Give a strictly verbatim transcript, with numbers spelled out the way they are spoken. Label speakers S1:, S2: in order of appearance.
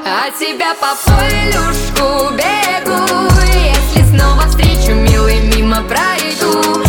S1: От тебя по полюшку бегу. Если снова встречу, милый, мимо пройду.